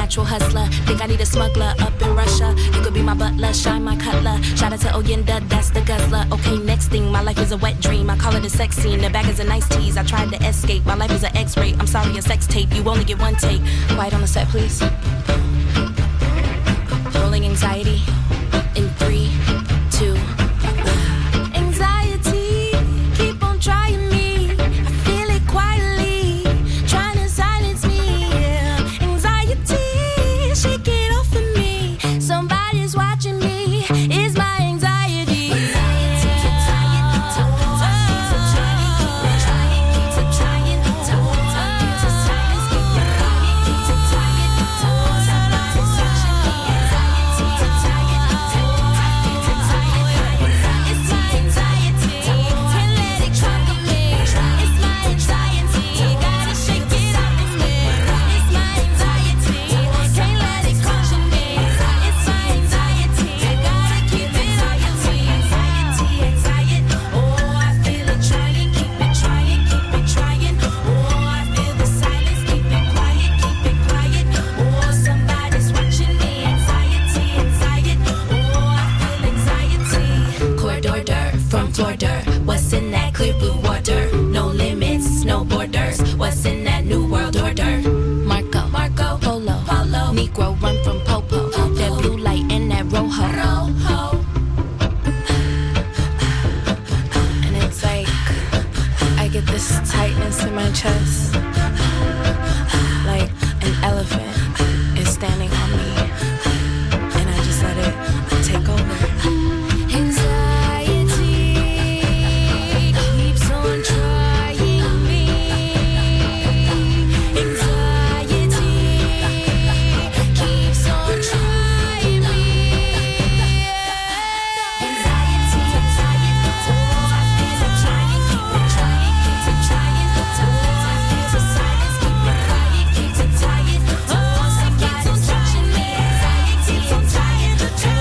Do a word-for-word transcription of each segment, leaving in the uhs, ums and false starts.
natural hustler. Think I need a smuggler up in Russia. You could be my butler, shine my cutler. Shout out to Oyenda, that's the guzzler. Okay, next thing, my life is a wet dream. I call it a sex scene, the back is a nice tease. I tried to escape, my life is an X-ray. I'm sorry, a sex tape, you only get one take. Quiet on the set, please. Rolling anxiety in three, two, one. Anxiety, keep on trying me. I feel it quietly, trying to silence me. Yeah. Anxiety, shake it off of me. Somebody's watching me. Is my anxiety. Anxiety, keep trying, keep trying, keep trying, keep trying, keep trying, to silence, keep trying, keep trying, somebody's watching me. Anxiety, keep trying, keep trying, it's my anxiety, can't let it conquer me. It's my anxiety, gotta shake it off of me. It's my anxiety, can't let it conquer me. It's my anxiety, gotta keep it on your team. Anxiety, anxiety, oh I feel it trying, keep it trying, keep it trying. Oh I feel the silence, keep it quiet, keep it quiet. Oh somebody's watching me. Anxiety, anxiety, oh I feel anxiety. Corridor dirt from floor dirt. What's in that clear blue water? No limits, no borders. What's in that new world order? Marco, Marco, Polo, Polo. Negro run from Popo. That blue light in that rojo. Rojo. And it's like I get this tightness in my chest, like an elephant is standing on me, and I just let it take over. Anxiety keeps on trying me. Anxiety keeps on trying me. Anxiety, anxiety, oh I feel it trying, keep it trying, keep it trying. Oh I feel the silence, keep it quiet, keep it tight. Oh somebody's watching me. Anxiety, anxiety, oh I feel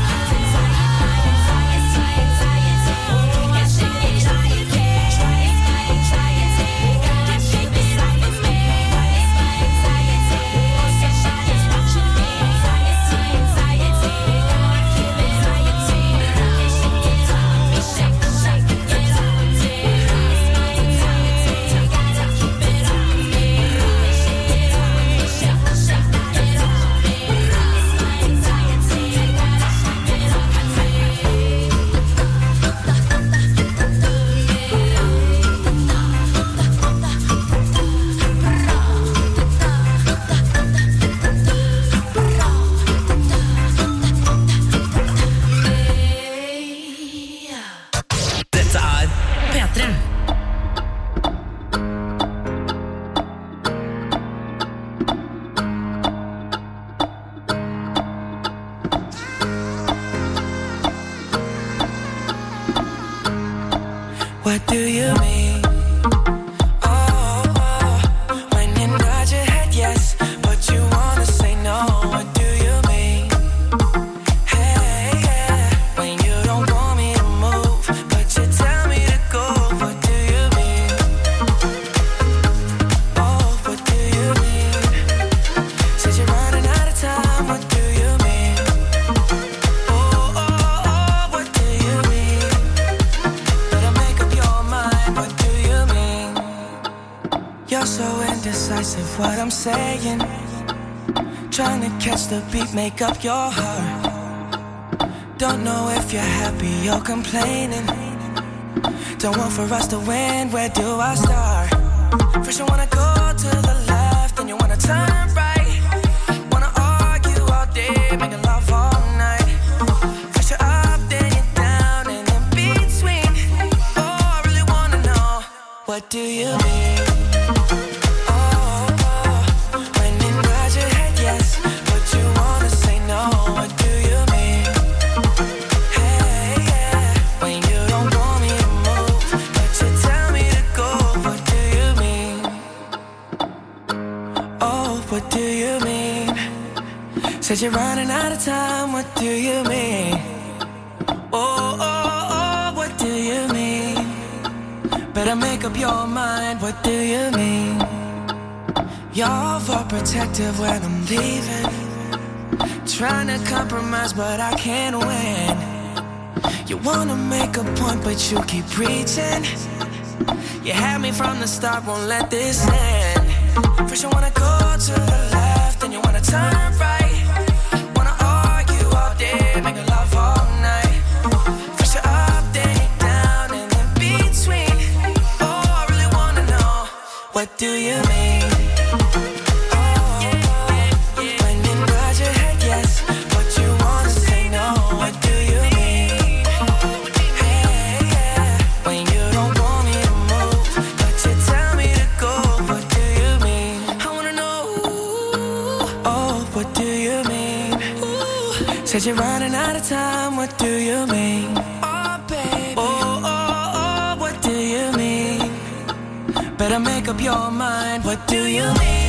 Dette er P tre. What do you mean? Oh, oh, when you nod your head yes, but you wanna say no. What do you mean? Hey, yeah, when you don't want me to move, but you tell me to go. What do you mean? Oh, what do you mean? Said you're running out of time. What do you mean? Oh, oh, oh, what do you mean? Better make up your mind. What do you mean? You're so indecisive. What I'm saying, trying to catch the beat, make up your heart. Don't know if you're happy or complaining. Don't want for us to win. Where do I start? First you wanna go to the left, then you wanna turn right. Wanna argue all day, making love all night. First you're up, then you're down, and in between. Oh, I really wanna know, what do you mean? Oh, oh, when you nod your head yes, but you wanna say no. What do you mean? Hey, yeah, when you don't want me to move, but you tell me to go. What do you mean? Oh, what do you mean? Said you're running out of time. What do you mean? Oh, oh, oh, what do you mean? Better make up your mind. What do you mean? You're overprotective when I'm leaving. Trying to compromise, but I can't win. You wanna make a point, but you keep preaching. You had me from the start, won't let this end. First you wanna go to the left, then you wanna turn right. Wanna argue all day, make love all night. First you're up, then you're down, and in between. Oh, I really wanna know, what do you mean? Said you're running out of time, what do you mean? Oh, baby. Oh, oh, oh, what do you mean? Better make up your mind, what do you mean?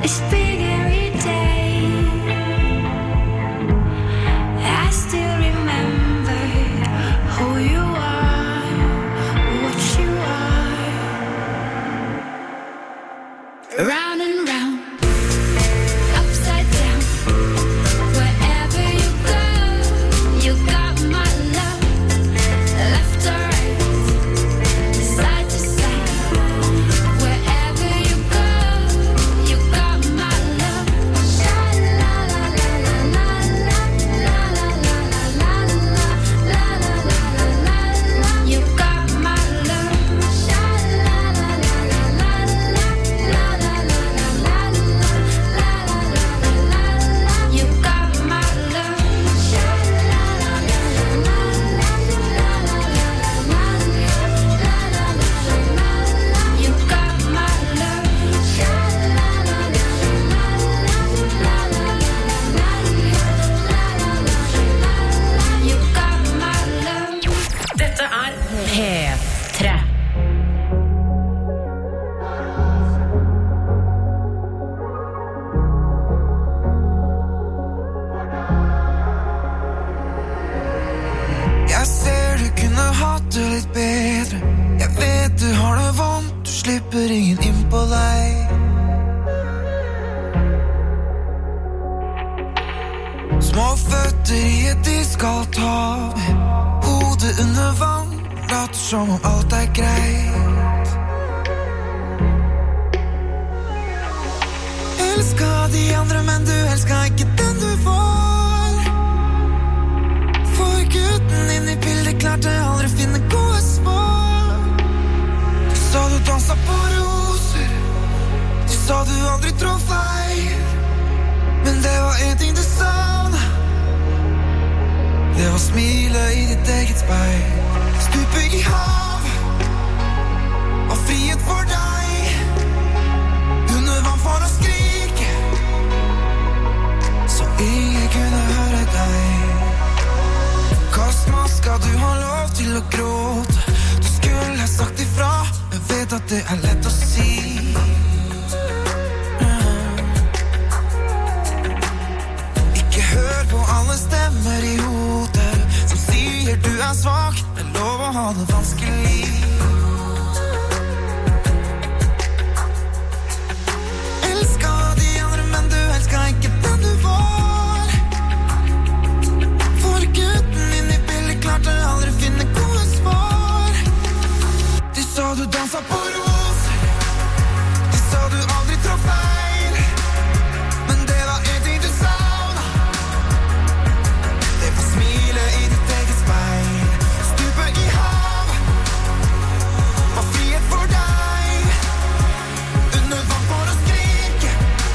It's big every day. I still remember who you are, what you are. Round and round, upside down. Wherever you go, you got my love. Left or right, side to side. Wherever you go, you got my love. Sha la la la la la la la la la la la la la. You got my love. Sha la la la la la la la la la la. You got my love. Sha la la la la la la la la. You got my love. Sha la la la la la la. You got my love. Dette er P tre. Jeg ser du kunne hatt det litt bedre. Jeg vet du har det vondt, du slipper ingen inn på deg. Små føtter i et iskaldt hav, hodet under vann, later som om alt er greit. Elsket de andre, men du elsket ikke den du var. For gutten inn i bildet klarte aldri finne gode svar. Du sa du danset på roser, du sa du aldri trå feil. Men det var en ting du savna, det var smilet i ditt eget speil. Stupe i hav og frihet for deg, under vann for å skrike, så ingen kunne høre deg. Kast maska, du har lov til å gråte. Du skulle ha sagt ifra, men vet at det er lett å si. Ikke hør på alle stemmer i hodet som sier du er svak, men lov å ha det vanskelig. Elsket de andre, men du elsket ikke den du var. For gutten inn i bildet klarte aldri finne gode svar. De sa du danset på roser, de sa du aldri trå feil. Men det var en ting du savna, det var smilet i ditt eget speil. Stupe i hav og frihet for deg, under vann for å skrike,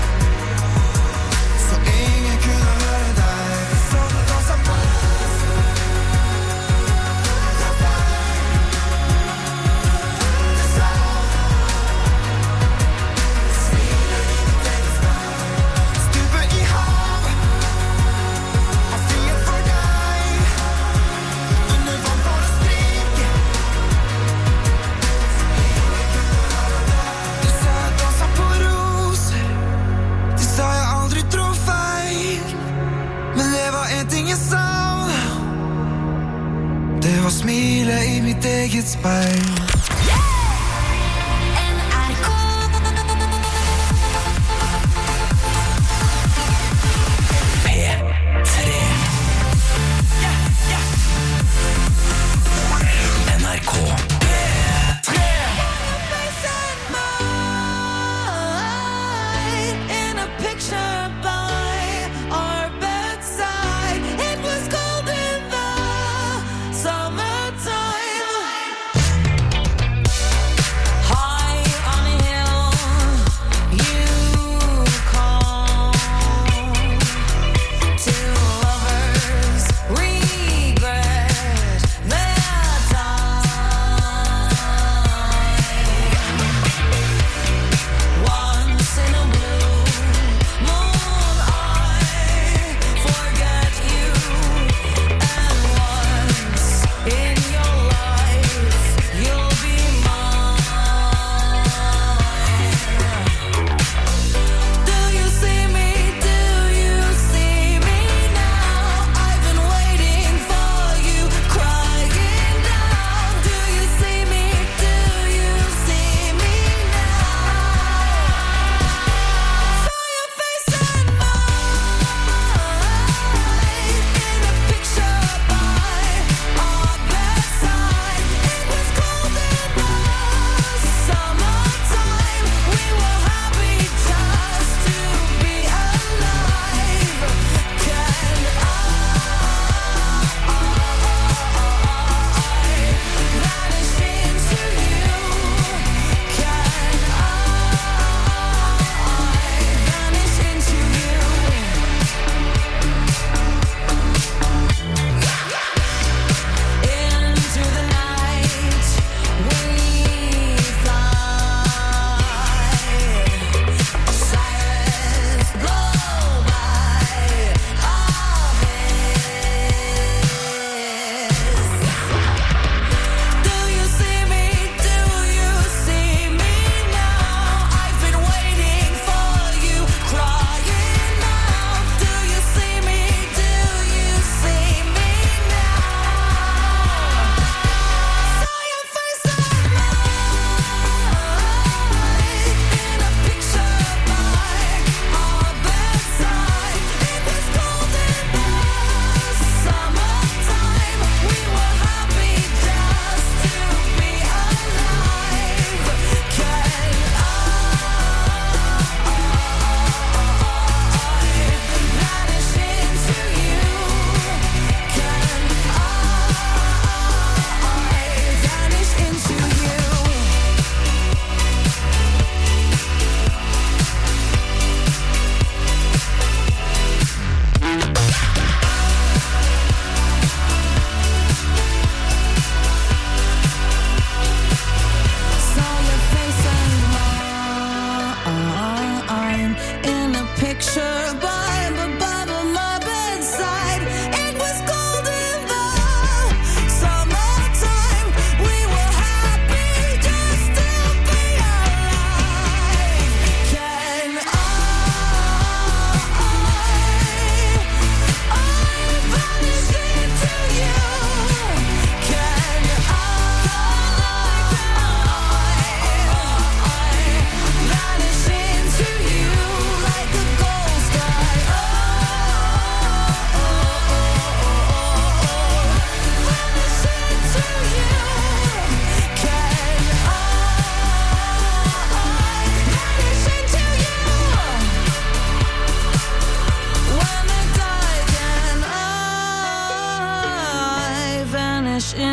så ingen kunne høre deg. Så du danset på roser, trå feil. Det savna, smilet i ditt eget speil. Stupe i hav og frihet for deg, under vann for å skrike, du sa jeg danset på roser, du sa jeg aldri trå feil. Men det var en ting jeg savna, det var smilet i mitt eget speil. N R K. P tre. N R K P tre. In a picture by our bedside, it was cold in the summertime.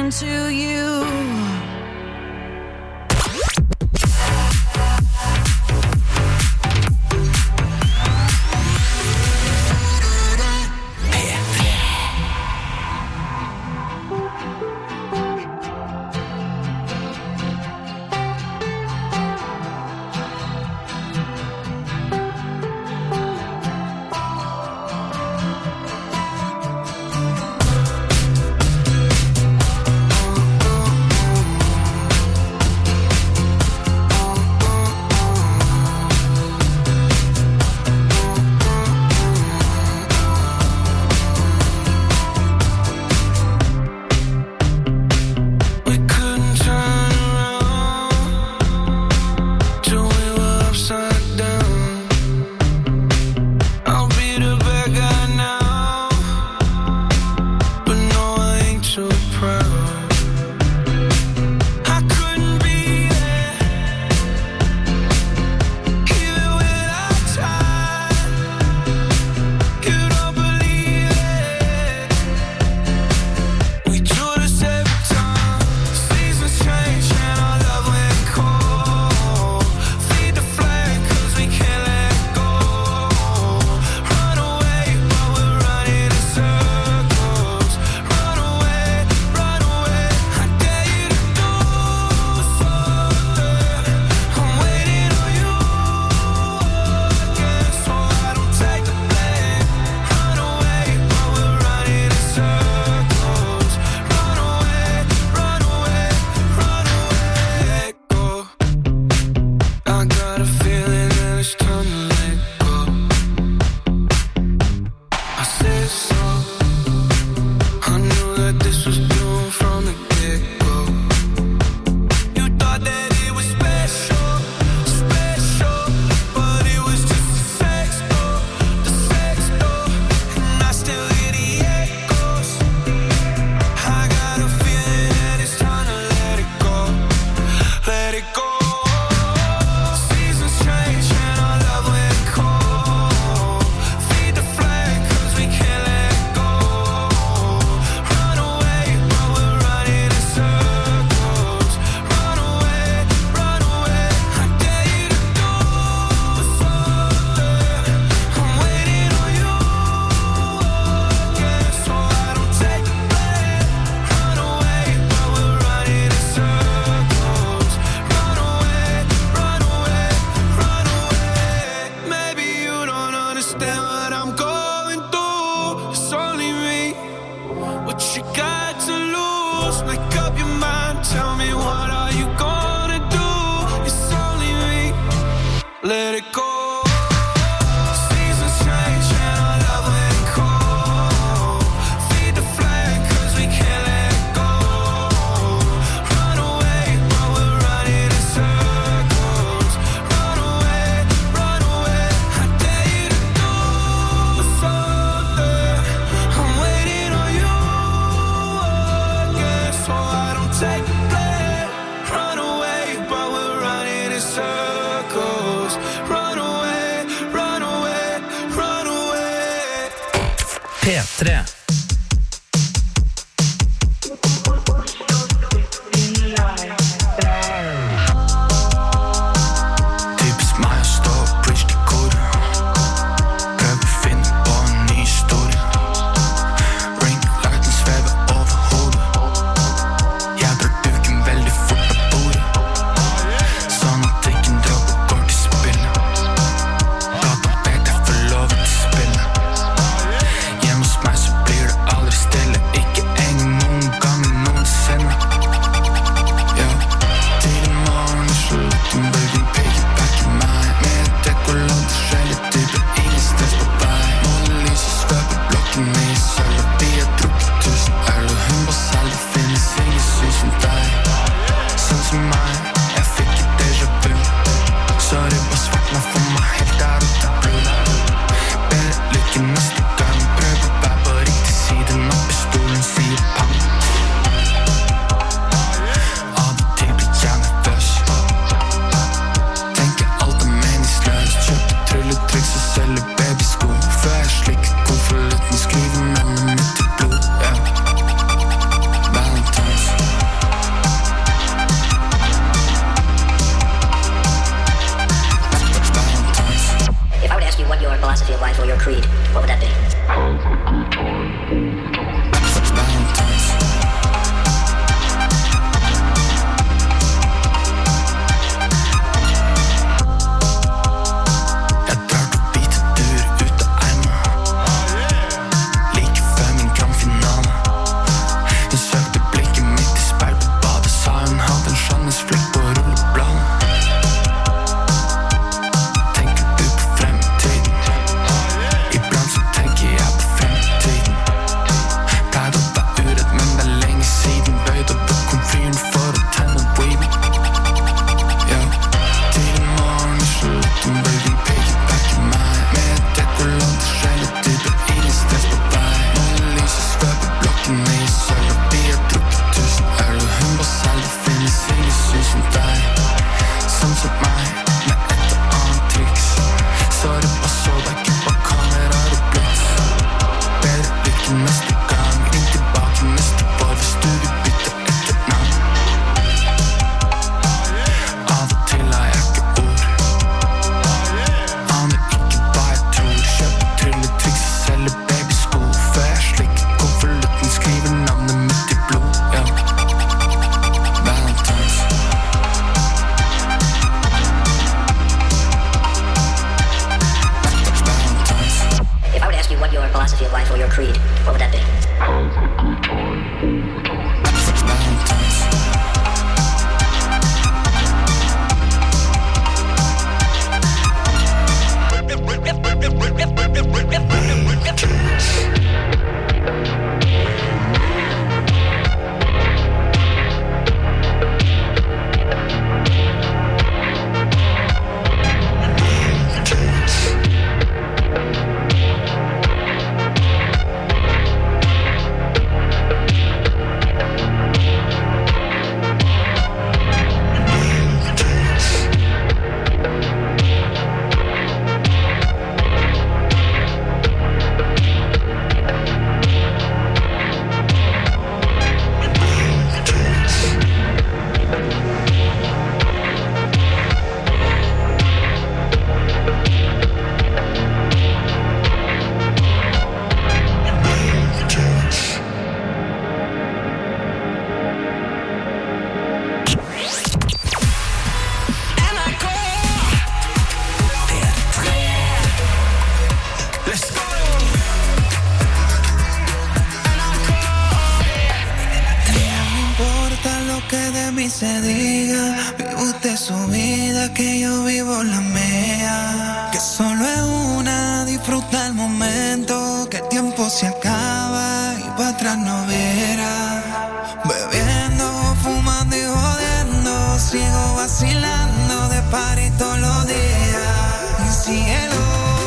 down to you. P tre. Så bliver philosophy of life or your creed, what would that be? Se diga, vive usted su vida, que yo vivo la mía. Que solo es una, disfruta el momento, que el tiempo se acaba y para atrás no verá. Bebiendo, fumando y jodiendo, sigo vacilando de party todos los días. Y cielo.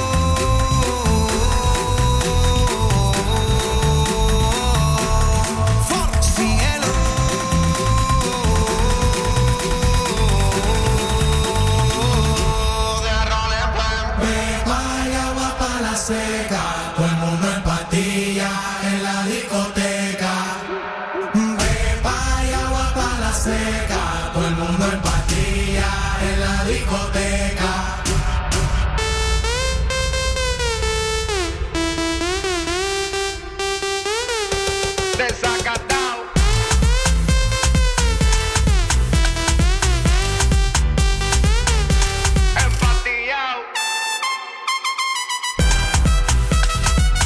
Todo el mundo en patilla en la discoteca. Beba y agua pa' la seca. Todo el mundo en patilla en la discoteca. Desacatado. Empatillao.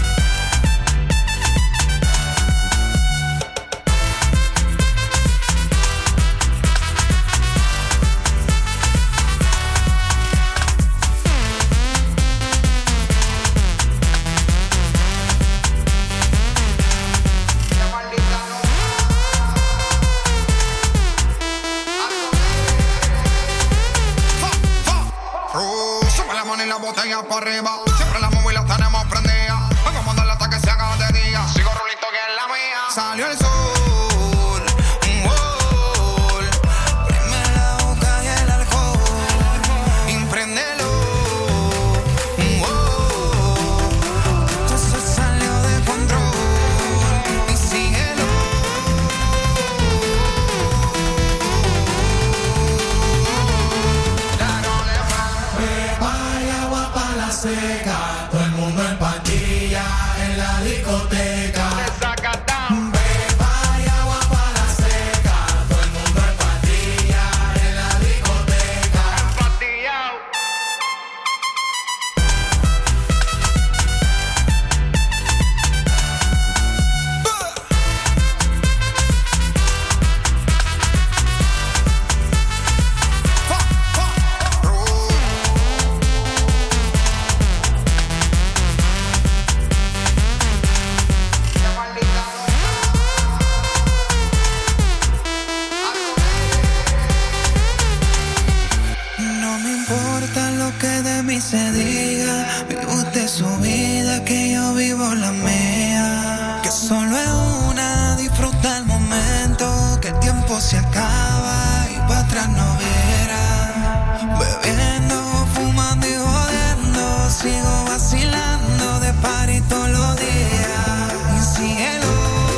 vive su vida, que yo vivo la mía. Que solo es una, disfruta el momento, que el tiempo se acaba y para atrás no verá. Bebiendo, fumando y jodiendo, sigo vacilando de party todos los días. Y síguelo.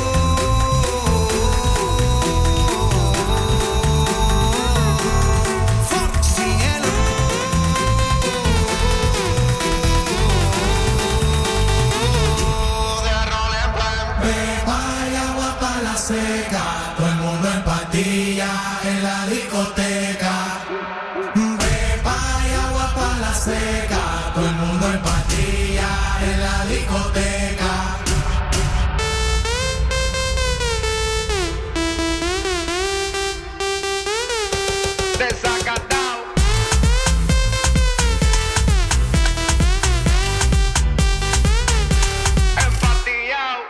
Seca, todo el mundo en patilla en la discoteca. Pepa y agua pa' la seca, todo el mundo en patilla en la discoteca. Desacatado. Empatillado.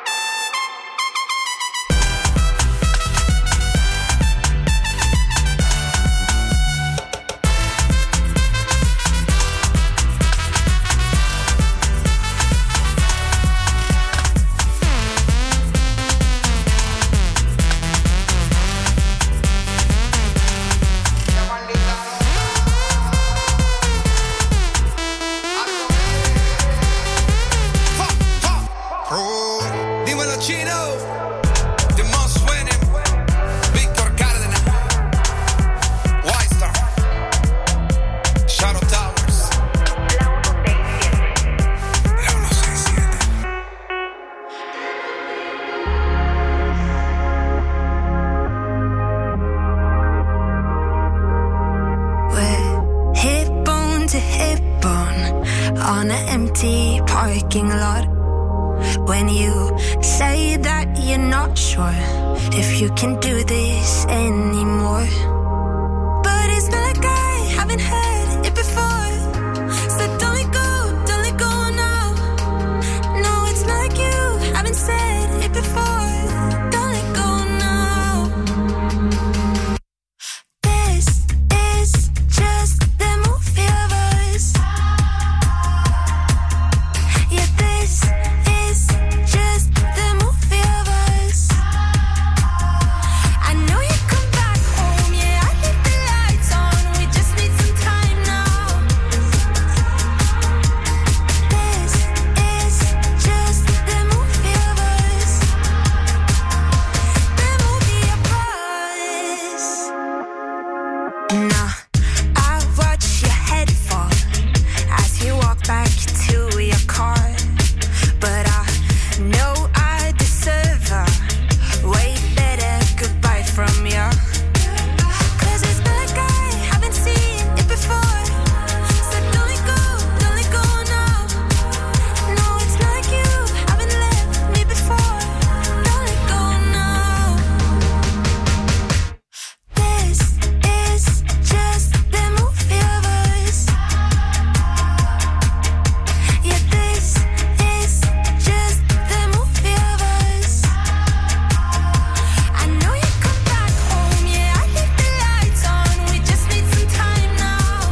On an empty parking lot. When you say that you're not sure if you can do this anymore. But it's not like I haven't heard it before. So don't let go, don't let go now. No, it's not like you haven't said it before. Don't let go now. This is just the movie of us. Yeah, this is just the movie of us. I know you come back home, yeah, I leave the lights on. We just need some time now. This is just the movie of us. The movie of us. Nah, I watch your head fall as you walk back to your car. But I know I deserve a way better goodbye from you. Cause it's not like I haven't seen it before. So don't let go, don't let go now. No, it's not like you haven't left me before. Don't let go now. This is just the movie of us. Yeah, this is just the movie of us. I know you come back home, yeah, I leave the lights on. We just need some time now.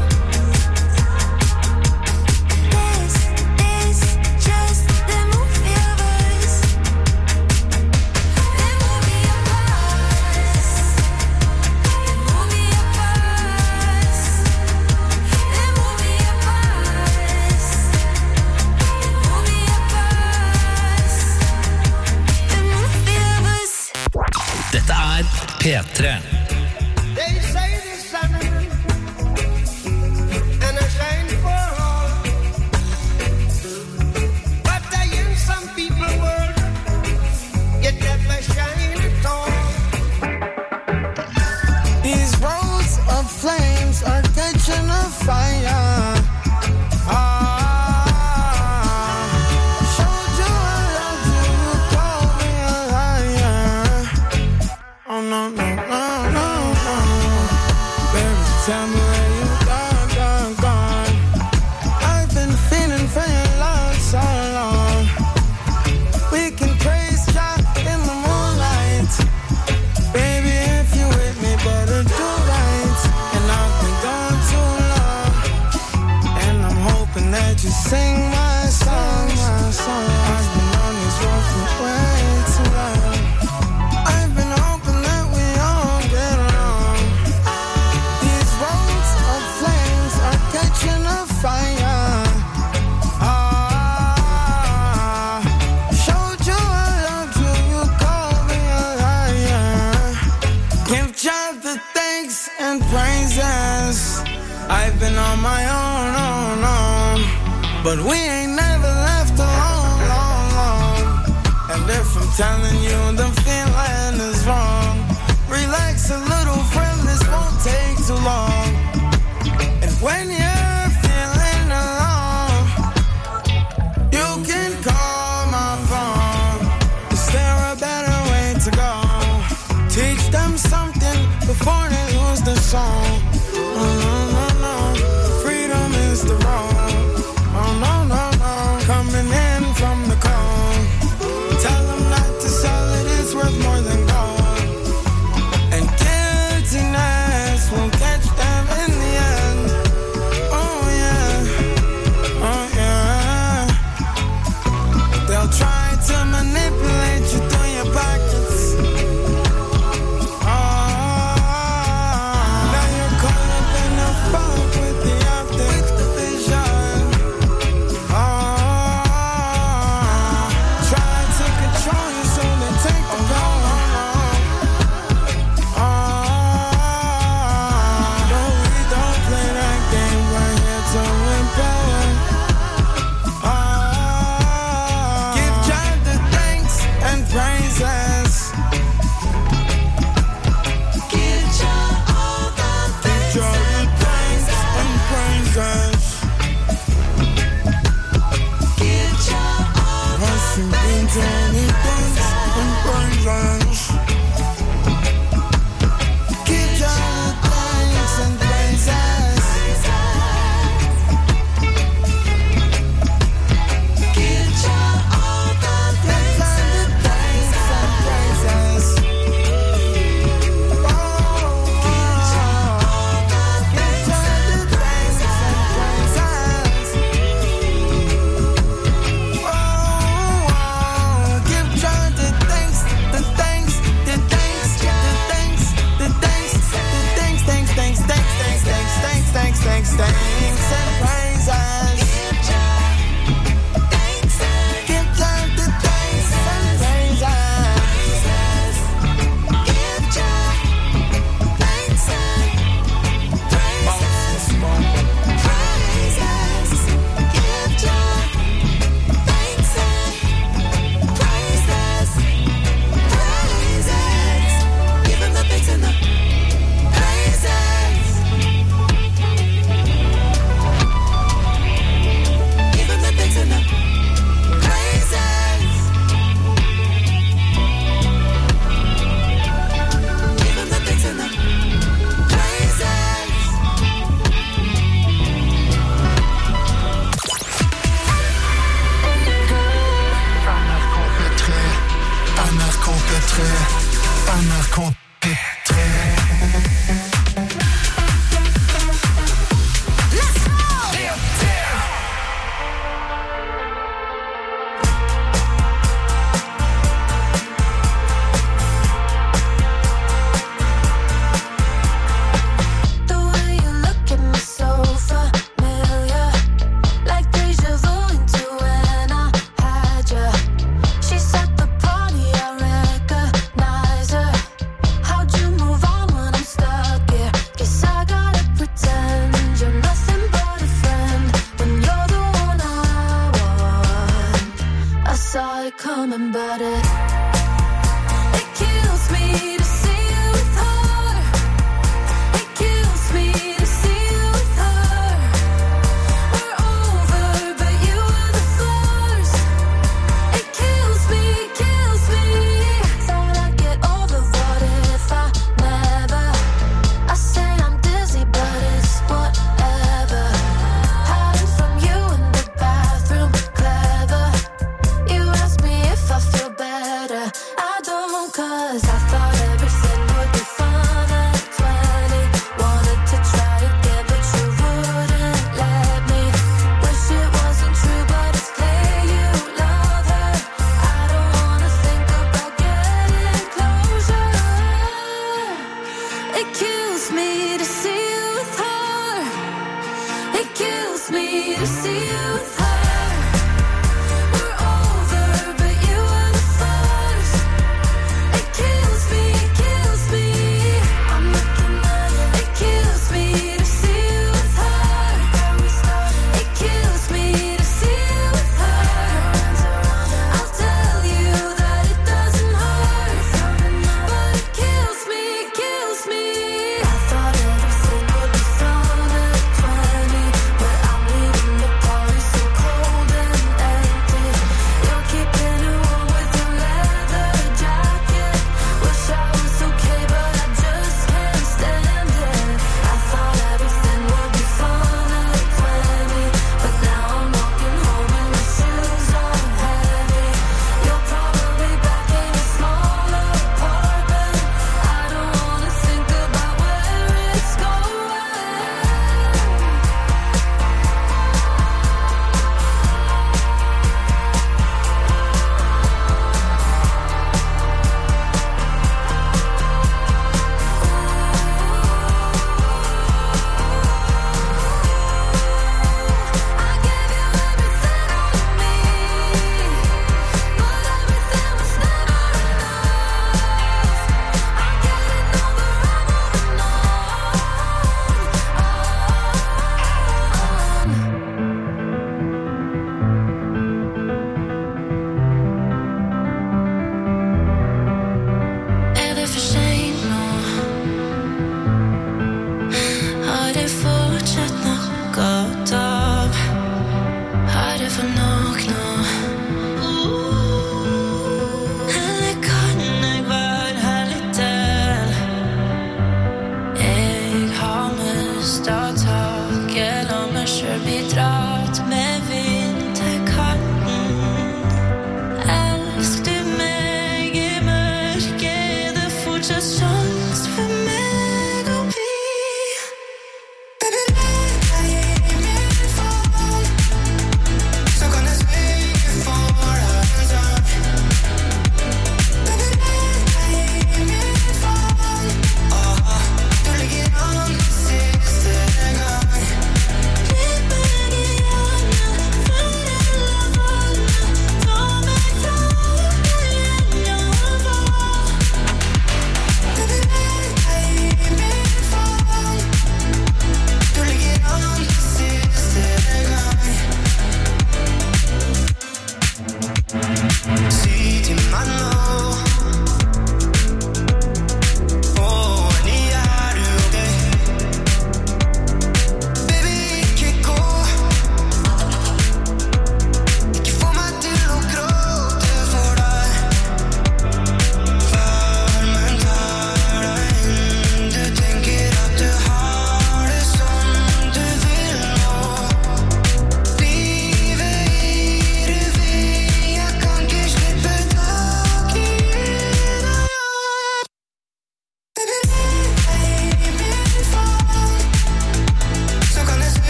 This is just the movie of us. The movie of us. The movie of us. The movie of us. The movie of us. The movie of us. Dette er P tre. They say the sun and I shine for all, but I hear some people world yet never shine at all. These roads of flames are catching a fire. Ah, showed you I loved you, you called me a liar. Oh no, no, no, no. but we ain't never left alone, long, long. And if I'm telling you the feeling is wrong, relax a little, friend, this won't take too long. And when you're feeling alone, you can call my phone. Is there a better way to go? Teach them something before they lose the song. Oh, no, no, no. Freedom is the road. Oh, no, no, no. Coming in from the cold. Tell them not to sell it, it's worth more than gold. And guiltiness will catch them in the end. Oh, yeah. Oh, yeah. They'll try to manipulate you through your pockets. Oh, now you're caught up in the fog with the optics, the vision. Oh, try to control you so they take the power. Oh, no, we don't play that game. We're here to empower. Oh, give God the thanks and praises. Give God all the thanks and praises. Give God all the thanks and praises. Give God the thanks and praises. Give God all the thanks and praises. Oh, give God all the thanks and praises. Oh, give God the thanks, the thanks, the thanks, the thanks, the thanks, the thanks, thanks, thanks, thanks, thanks, thanks, thanks, thanks, thanks, thanks, and praises. Give God the thanks and praises. Give God thanks and praises. Praises. Give God thanks and praises. Praises. Give him the thanks and the praises. Give him the thanks and the praises. Give him the thanks and the praises. Anarcho-pétré, anarcho-pétré. The way you look at me so familiar, like deja vu into when I had ya. She's at the party, I recognize her. How'd you move on when I'm stuck here? Guess I gotta pretend you're nothing but a friend when you're the one I want. I saw it coming, but it it kills me to see you with her. It kills me to see you with her. We're over, but you were the first. It kills me, kills me. Thought I'd get over, what if I never? I say I'm dizzy, but it's whatever. Hiding from you in the bathroom, clever. You asked me if I feel better. I don't, 'cause I thought every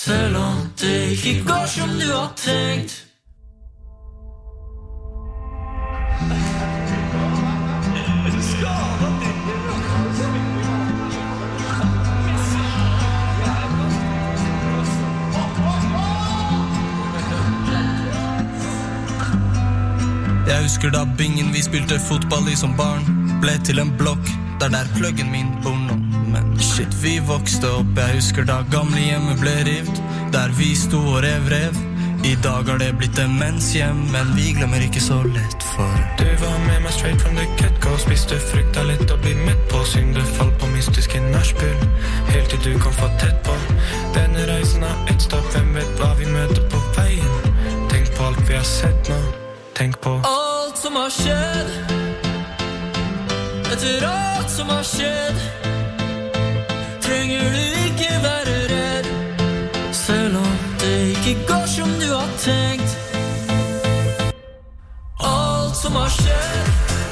Selv om det ikke går som du har tenkt. Jeg husker da bingen vi spilte fotball i som barn ble til en blokk, der der pluggen min bor nå. Men shit, vi vokste opp. Jeg husker da gamle hjemmet ble rivt, der vi sto og rev rev. I dag har det blitt demenshjem, men vi glemmer ikke så lett for Du var med meg straight from the get-go, spiste frukta litt og bli mett på. Syngde fall på mystiske nachspiel, helt til du kom for tett på. Denne reisen har ett stopp, hvem vet hva vi møter på veien. Tenk på alt vi har sett nå, tenk på alt som har skjedd. Etter alt som har skjedd, trenger du ikke være redd. Selv om det ikke går som du har tenkt. Alt som har skjedd,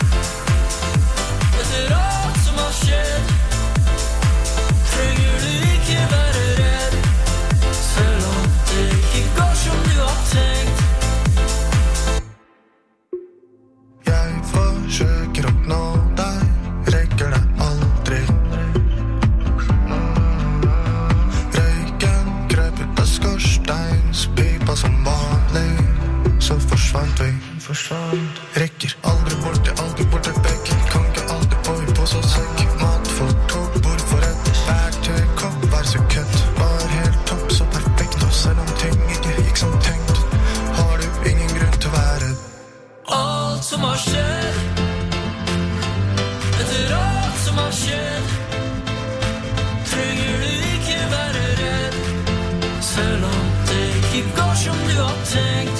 etter alt som har skjedd, trenger du ikke være redd. Selv om det ikke går som du har tenkt. Jeg forsøker å nå deg, rekker det aldri. Røyken krøp ut av skorsteinspipa som vanlig, så forsvant vi. Forsvant. Rekker aldri bort, jeg aldri bort til bekk. Kan ikke alltid få i pose og sekk. Mat for to, bord for ett. Verktøy, kopp, vær så køtt. Var helt topp, så perfekt. Og selv om ting ikke gikk som tenkt, har du ingen grunn til å være alt som har skjedd. Etter alt som har skjedd, trenger du ikke være redd. Selv om det ikke går som du har tenkt.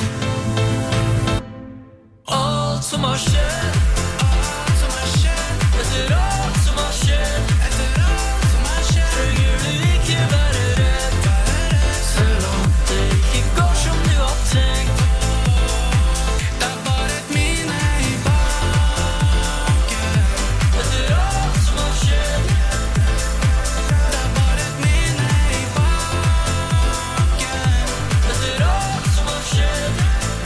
Alt som har skjedd, alt som har skjedd, etter alt som har skjedd, etter alt som har skjedd, trenger du ikke være redd. Selv om det ikke går som du har tenkt. Det er bare et minne i baken. Etter alt som har skjedd, det er bare et minne i baken. Etter alt som har skjedd.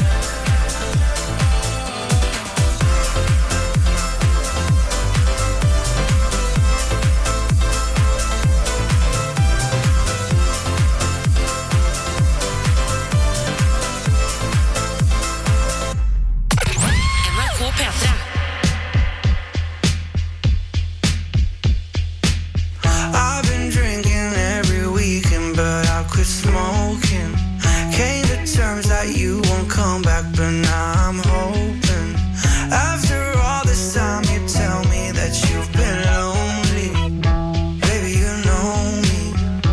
N R K P tre. I've been drinking every weekend, but I quit smoking. Came to terms that you won't come back, but now I'm hoping. After all this time, you tell me that you've been lonely. Baby, you know me.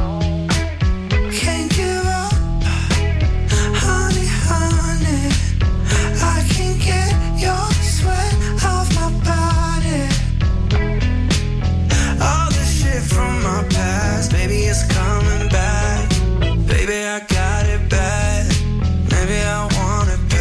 Can't give up, honey, honey. I can't get your sweat off my body. All the shit from my past, baby, it's coming back. Baby, I got it bad. Maybe I wanna be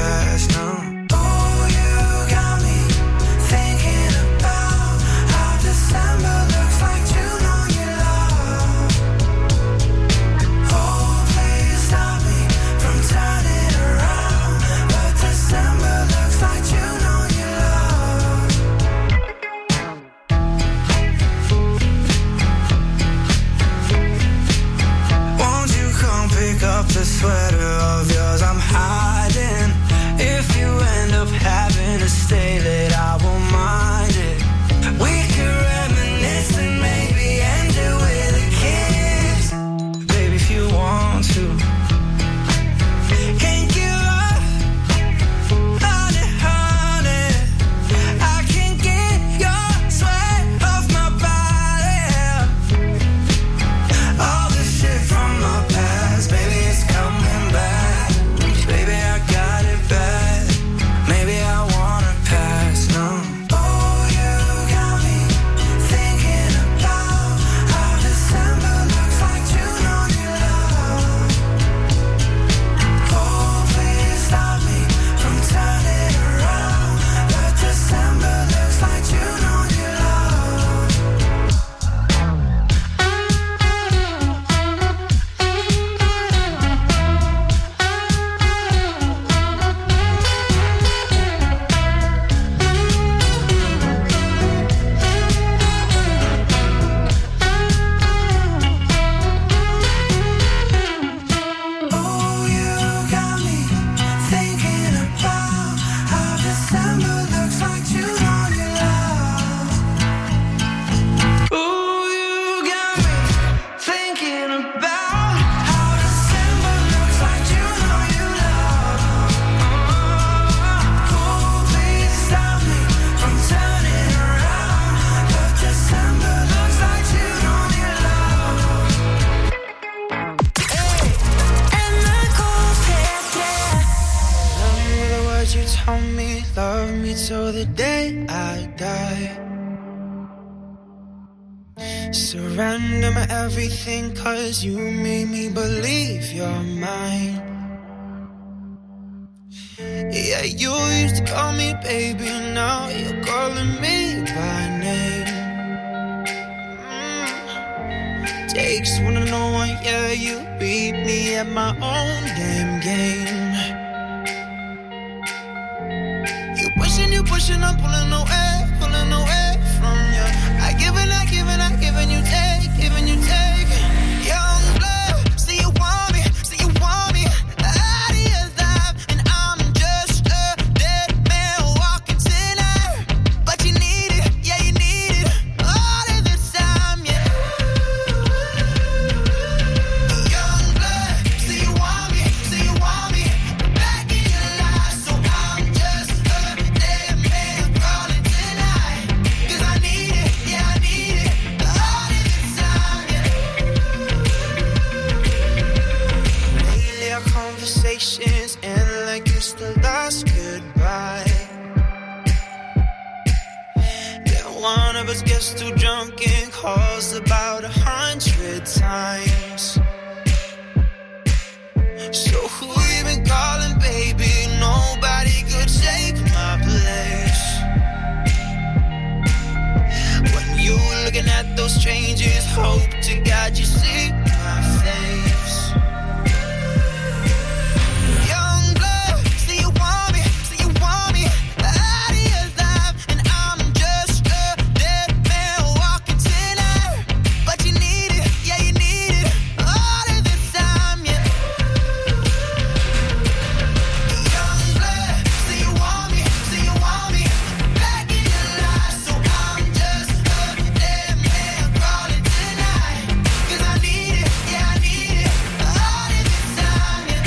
help me, love me till the day I die. Surrender my everything, cause you made me believe you're mine. Yeah, you used to call me baby, now you're calling me by name. mm. Takes one to know one, yeah, you beat me at my own damn game. You pushing, you pushing, I'm pulling away, pulling away from you. I give and I give and I give and you take, giving you take. Young blood, see you want me, see you want me out of your life, and I'm just a dead man walking tonight. But you need it, yeah you need it, all of the time, yeah. Young blood, see you want me, see you want me back in your life, so I'm just a dead man calling tonight. Cause I need it, yeah I need it, all of the time, yeah. Lately our conversations end like it's the last goodbye. Then one of us gets too drunk and calls about a hundred times. So who you been calling, baby? Nobody could take my place. When you looking at those strangers, hope to God you see my face. Young blood, see you want me, see you want me out of your life, and I'm just a dead man walking tonight. But you need it, yeah you need it, all of the time, yeah. Young blood, see you want me, see you want me back in your life, so I'm just a dead man calling tonight. Cause I need it, yeah I need it, all of the time, yeah.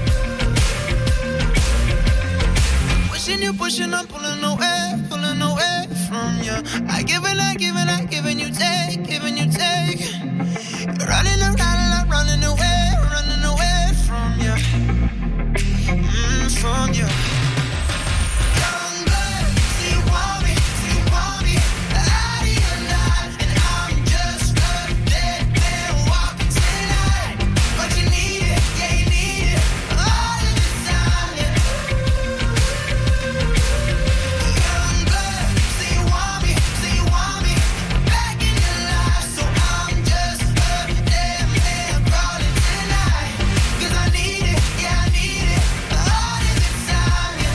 Pushing you, pushing, I'm pulling away, pulling away from you. I give and I give and I give and you take, giving you take. You're running around and I'm running away, running away from you, mm, from you. Young blood, see you want me, see you want me out of your life, and I'm just a dead man walking tonight. But you need it, yeah you need it, all of the time, yeah. Young blood, see you want me, see you want me back in your life, so I'm just a dead man calling tonight. Cause I need it, yeah I need it, all of the time, yeah.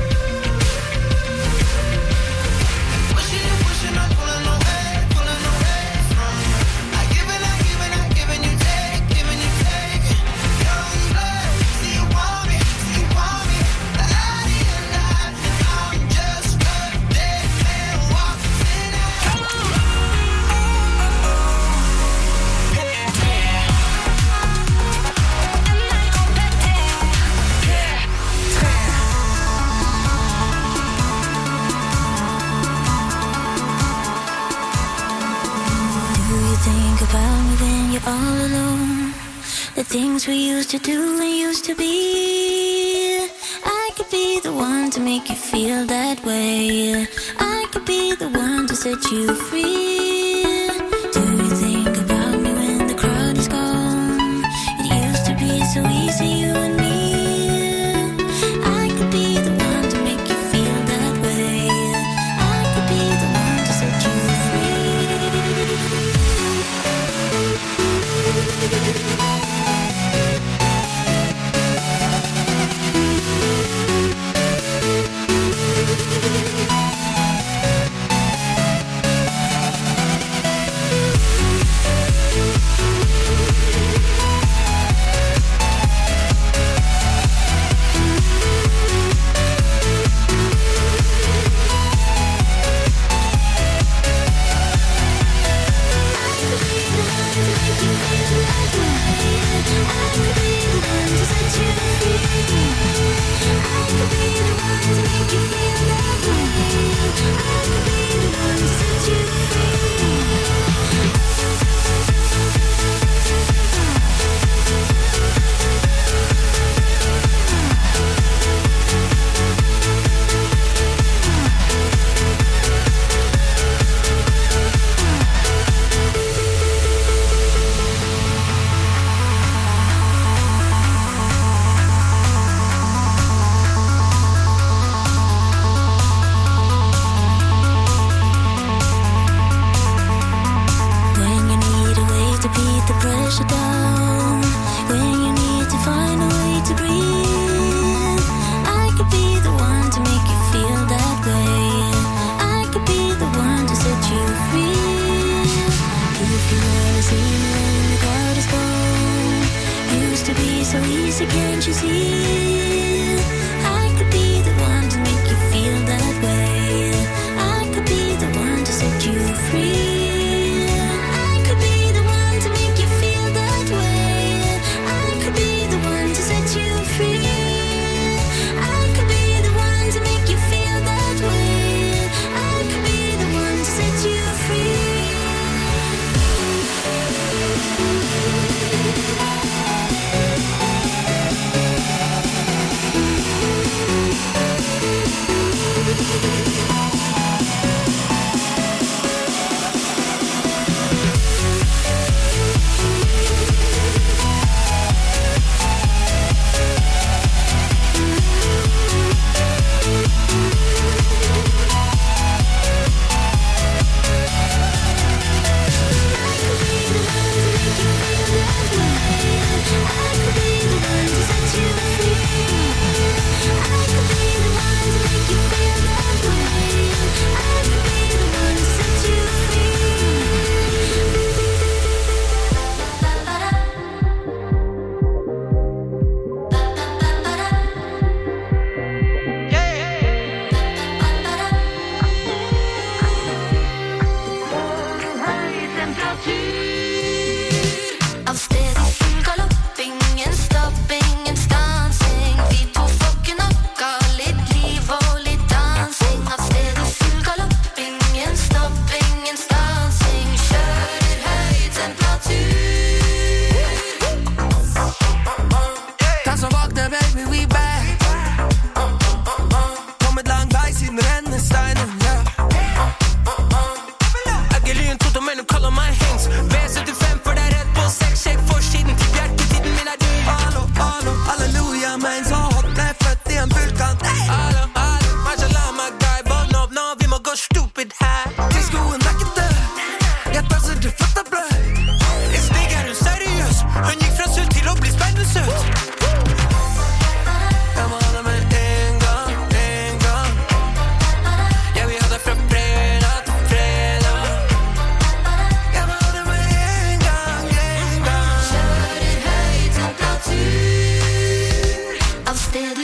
Pushing you, pushing, I'm pulling away, pulling away from you. I give and I give and I give and you take, giving you take. Young blood, see you want me, see you want me out of your life, and I'm just a dead man walking Do you think about me when you're all alone? The things we used to do and used to be. I could be the one to make you feel that way. I could be the one to set you free. Do you think about me when the crowd is gone? It used to be so easy, you and me. I could be the one to make you feel that way. I could be the one to set you free.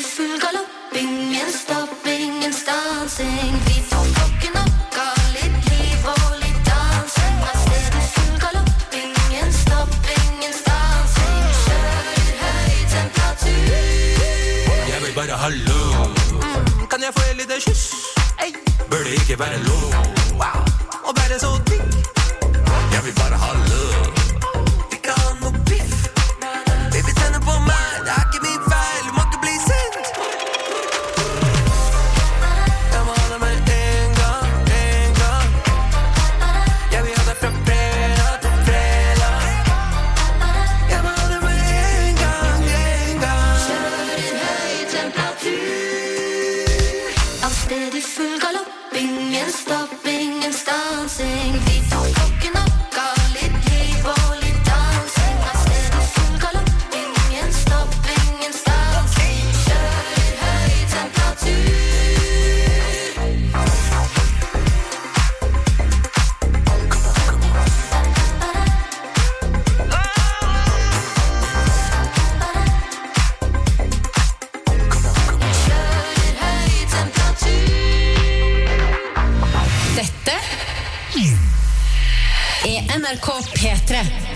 full galopp, ingen stopp, ingen stansing. Vi tar klokken opp, ga litt liv og litt dansing. Av stedet full galopp, ingen stopp, ingen stansing. Kjører høy temperatur. Jeg vil bare hallo. mm, Kan jeg få et lite kyss? Hey. Burde ikke være lov. Wow. Og være så digg. Jeg vil bare hallo. Ikke ha noe biff. Baby, tenner på meg, det er ikke min feil. Du må ikke bli sint. Jeg må ha det med en gang, en gang. Jeg vil ha det fra fredag til fredag. Jeg må ha det med en gang, en gang. Kjører høy temperatur. Av stedet full galopp, ingen stopp, ingen stansing. Vi tar klokken opp, ga litt liv og litt dansing. Av stedet full galopp, ingen stopp, ingen stansing. Kjører høy temperatur. Kjører høy temperatur. Dette er N R K P tre.